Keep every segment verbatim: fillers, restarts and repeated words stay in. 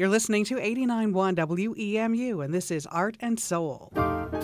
You're listening to eighty-nine point one W E M U, and this is Art and Soul.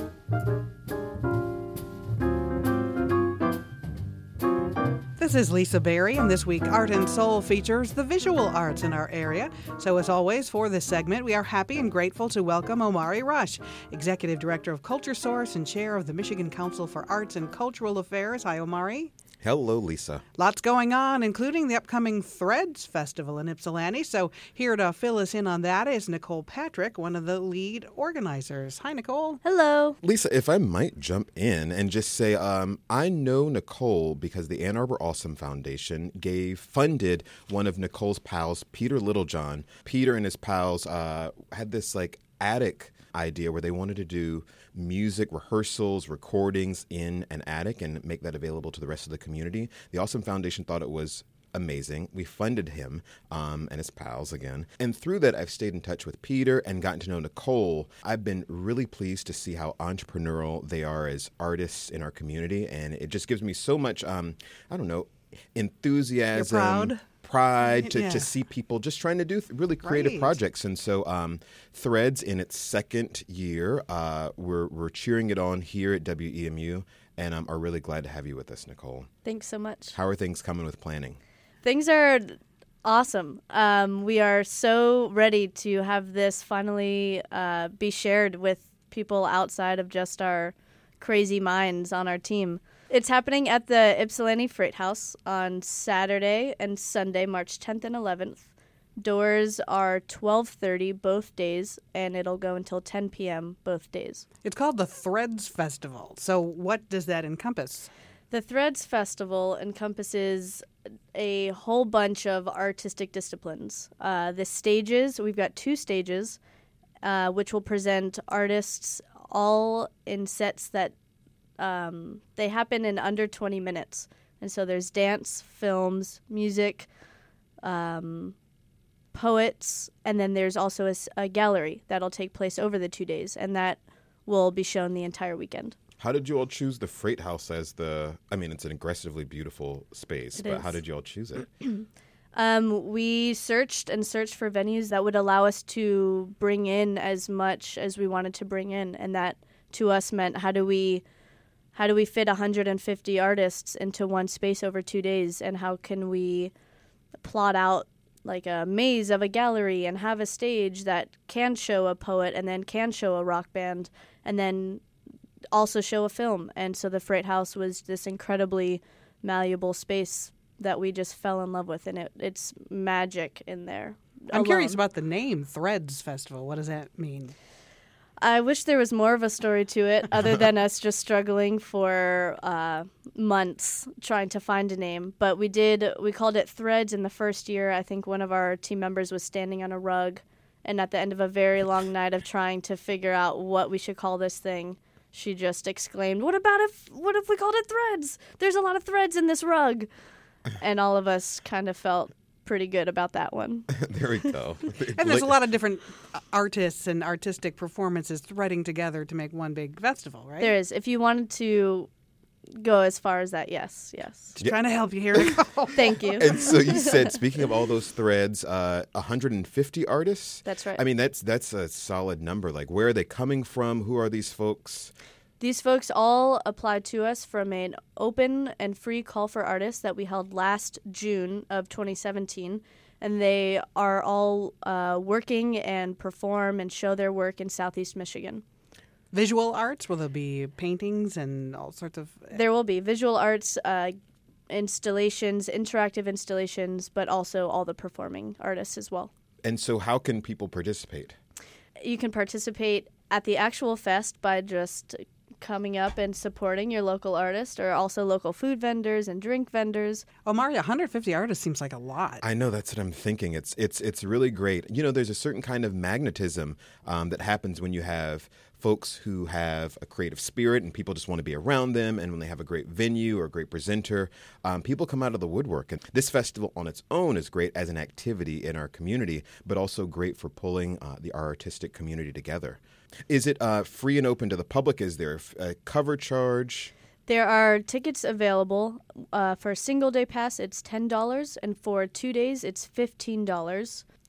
This is Lisa Berry, and this week Art and Soul features the visual arts in our area. So as always, for this segment, we are happy and grateful to welcome Omari Rush, Executive Director of Culture Source and Chair of the Michigan Council for Arts and Cultural Affairs. Hi, Omari. Hello, Lisa. Lots going on, including the upcoming Threads Festival in Ypsilanti. So here to fill us in on that is Nicole Patrick, one of the lead organizers. Hi, Nicole. Hello. Lisa, if I might jump in and just say, um, I know Nicole because the Ann Arbor Awesome Foundation gave, funded one of Nicole's pals, Peter Littlejohn. Peter and his pals uh, had this like attic idea where they wanted to do music rehearsals, recordings in an attic and make that available to the rest of the community. The Awesome Foundation thought it was amazing. We funded him um, and his pals again. And through that, I've stayed in touch with Peter and gotten to know Nicole. I've been really pleased to see how entrepreneurial they are as artists in our community. And it just gives me so much, um, I don't know, enthusiasm. You're proud? Pride to, Yeah. to see people just trying to do th- really creative Right. projects. And so um, Threads in its second year, uh, we're, we're cheering it on here at W E M U and um, are really glad to have you with us, Nicole. Thanks so much. How are things coming with planning? Things are awesome. Um, we are so ready to have this finally uh, be shared with people outside of just our crazy minds on our team. It's happening at the Ypsilanti Freight House on Saturday and Sunday, March tenth and eleventh. Doors are twelve thirty both days, and it'll go until ten p.m. both days. It's called the Threads Festival. So what does that encompass? The Threads Festival encompasses a whole bunch of artistic disciplines. Uh, the stages, we've got two stages, uh, which will present artists all in sets that um, they happen in under twenty minutes. And so there's dance, films, music, um, poets, and then there's also a, s- a gallery that'll take place over the two days, and that will be shown the entire weekend. How did you all choose the Freight House as the, I mean, it's an aggressively beautiful space, It but is. how did you all choose it? Um, we searched and searched for venues that would allow us to bring in as much as we wanted to bring in, and that to us meant how do we how do we fit one hundred fifty artists into one space over two days, and how can we plot out like a maze of a gallery and have a stage that can show a poet and then can show a rock band and then also show a film. And so the Freight House was this incredibly malleable space that we just fell in love with, and it, it's magic in there. I'm alone. curious about the name, Threads Festival. What does that mean? I wish there was more of a story to it other than us just struggling for uh, months trying to find a name. But we did, we called it Threads in the first year. I think one of our team members was standing on a rug, and at the end of a very long night of trying to figure out what we should call this thing, she just exclaimed, "What about if, what if we called it Threads? There's a lot of threads in this rug." And all of us kind of felt pretty good about that one. There we go. And there's a lot of different artists and artistic performances threading together to make one big festival, right? There is. If you wanted to go as far as that, yes, yes. Just trying to help you here, Nicole. Thank you. And so you said, speaking of all those threads, uh, one hundred fifty artists? That's right. I mean, that's that's a solid number. Like, where are they coming from? Who are these folks? These folks all applied to us from an open and free call for artists that we held last June of twenty seventeen. And they are all uh, working and perform and show their work in Southeast Michigan. Visual arts, will there be paintings and all sorts of... There will be visual arts, uh, installations, interactive installations, but also all the performing artists as well. And so how can people participate? You can participate at the actual fest by just coming up and supporting your local artist, or also local food vendors and drink vendors. Oh, Mario, one hundred fifty artists seems like a lot. I know, that's what I'm thinking. It's it's it's really great. You know, there's a certain kind of magnetism um, that happens when you have folks who have a creative spirit and people just want to be around them, and when they have a great venue or a great presenter, um, people come out of the woodwork. And this festival on its own is great as an activity in our community, but also great for pulling uh, the artistic community together. Is it uh, free and open to the public? Is there a cover charge? There are tickets available. Uh, for a single day pass, it's ten dollars, and for two days, it's fifteen dollars.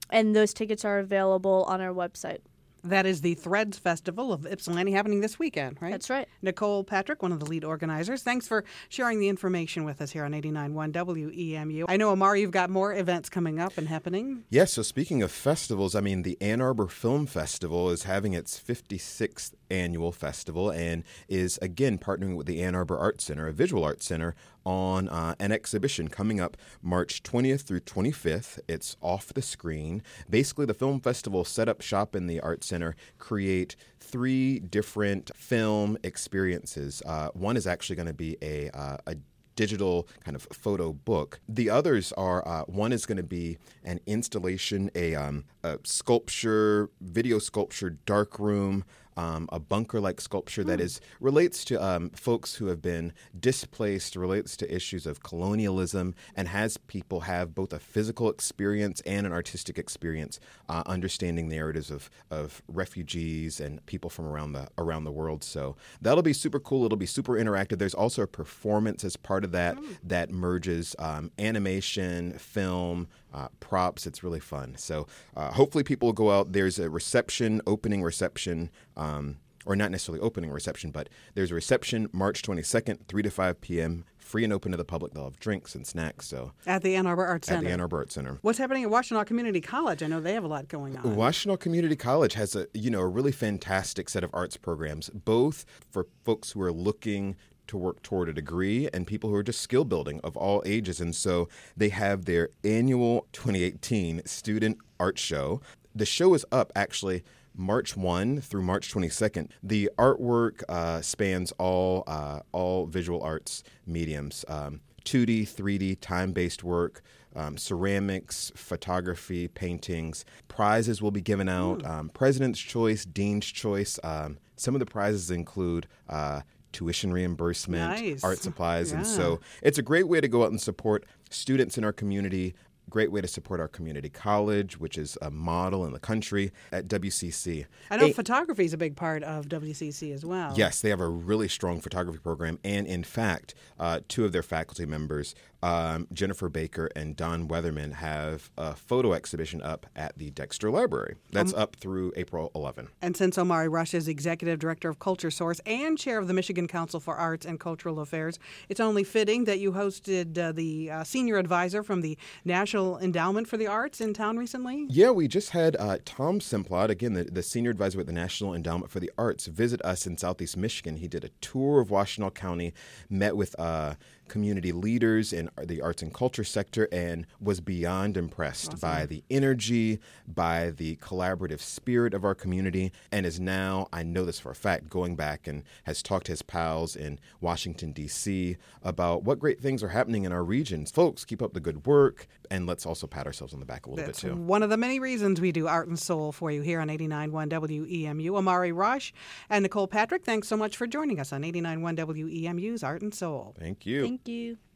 and those tickets are available on our website. That is the Threads Festival of Ypsilanti happening this weekend, right? That's right. Nicole Patrick, one of the lead organizers. Thanks for sharing the information with us here on eighty-nine point one W E M U. I know, Amari, you've got more events coming up and happening. Yes, so speaking of festivals, I mean, the Ann Arbor Film Festival is having its fifty-sixth annual festival and is, again, partnering with the Ann Arbor Art Center, a visual arts center, on uh, an exhibition coming up March twentieth through twenty-fifth. It's off the screen. Basically, the film festival set up shop in the Art Center, create three different film experiences. Uh, one is actually going to be a, uh, a digital kind of photo book. The others are, uh, one is going to be an installation, a, um, a sculpture, video sculpture, dark room, Um, a bunker-like sculpture that is relates to um, folks who have been displaced, relates to issues of colonialism, and has people have both a physical experience and an artistic experience, uh, understanding narratives of, of refugees and people from around the around the world. So that'll be super cool. It'll be super interactive. There's also a performance as part of that mm. that merges um, animation, film, Uh, props. It's really fun. So uh, hopefully people will go out. There's a reception, opening reception, um, or not necessarily opening reception, but there's a reception March twenty-second, three to five p.m., free and open to the public. They'll have drinks and snacks. So At the Ann Arbor Arts Center. At the Ann Arbor Arts Center. What's happening at Washtenaw Community College? I know they have a lot going on. Washtenaw Community College has a, you know, a really fantastic set of arts programs, both for folks who are looking to work toward a degree and people who are just skill building of all ages. And so they have their annual twenty eighteen Student Art Show. The show is up actually March first through March twenty-second. The artwork uh, spans all uh, all visual arts mediums, um, two D, three D, time-based work, um, ceramics, photography, paintings. Prizes will be given out, um, President's Choice, Dean's Choice. Um, some of the prizes include uh, tuition reimbursement, nice. art supplies. Yeah. And so it's a great way to go out and support students in our community. Great way to support our community college, which is a model in the country at W C C. I know a- photography is a big part of W C C as well. Yes, they have a really strong photography program. And in fact, uh, two of their faculty members, um, Jennifer Baker and Don Weatherman, have a photo exhibition up at the Dexter Library. That's um, up through April eleventh. And since Omari Rush is Executive Director of Culture Source and Chair of the Michigan Council for Arts and Cultural Affairs, it's only fitting that you hosted uh, the uh, Senior Advisor from the National Endowment for the Arts in town recently? Yeah, we just had uh, Tom Simplot, again, the, the senior advisor at the National Endowment for the Arts, visit us in Southeast Michigan. He did a tour of Washtenaw County, met with uh, community leaders in the arts and culture sector, and was beyond impressed awesome. by the energy, by the collaborative spirit of our community, and is now, I know this for a fact, going back and has talked to his pals in Washington, D C about what great things are happening in our regions. Folks, keep up the good work, and let's also pat ourselves on the back a little That's bit, too. one of the many reasons we do Art and Soul for you here on eighty-nine point one W E M U. Omari Rush and Nicole Patrick, thanks so much for joining us on eighty-nine point one W E M U's Art and Soul. Thank you. Thank you.